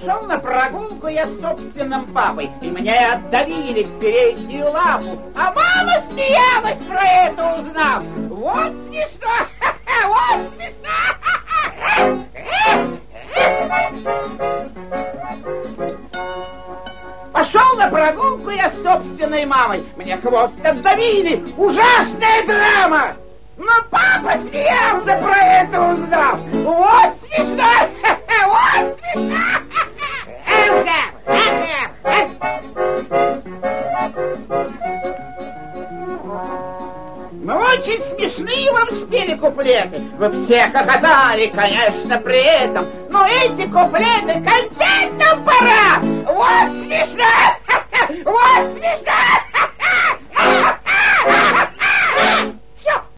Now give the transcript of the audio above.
Пошел на прогулку я с собственным папой, и мне отдавили в переднюю лапу. А мама смеялась про это, узнав. Вот смешно, вот смешно. Пошел на прогулку я с собственной мамой. Мне хвост отдавили. Ужасная драма. Но папа смеялся про это, узнав. Вот смешно, вот смешно. Мы очень смешные вам спели куплеты. Вы все хохотали, конечно, при этом. Но эти куплеты кончать нам пора. Вот смешно, вот смешно.